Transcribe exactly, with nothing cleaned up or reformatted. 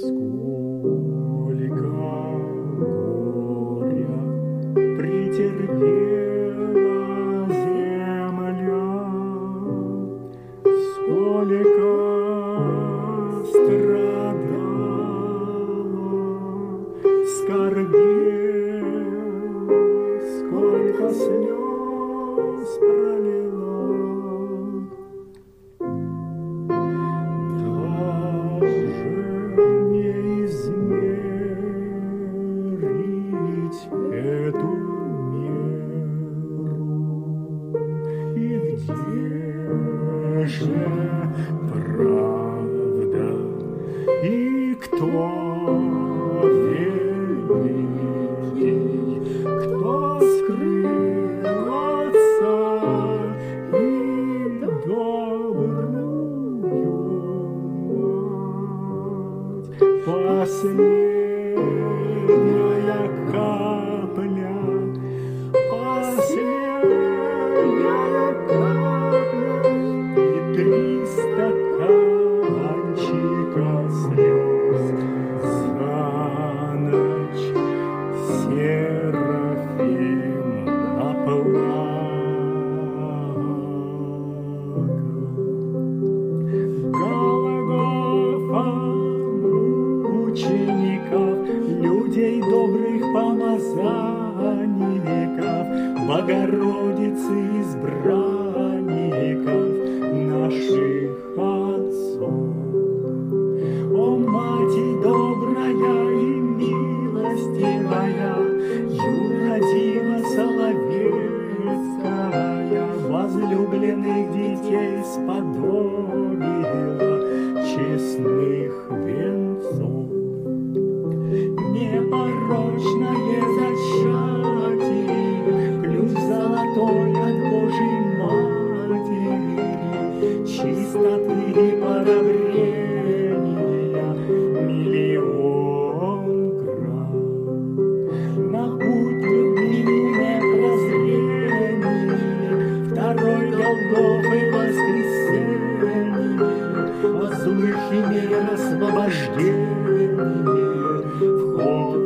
Сколько горя претерпела земля, сколько страдала, скорбела, сколько слез пролила. Эту меру, и где же правда, и кто великий, кто скрыл отца и добрую мать? Последняя капля, последняя капля, и три стаканчика слез за ночь Серафим наплакал. Голгофа мучеников, людей добрых помазанников, Богородицы избранников, наших отцов. О, Мати добрая и милостивая, юродива Соловецкая, возлюбленных детей сподобила честных венцов. Непорочное зачатие, ключ золотой от Божьей Матери, чистоты и пароврения миллион крат. На путь любимое прозрение, второй Голгофы воскресенье, от злых химер освобождение, вход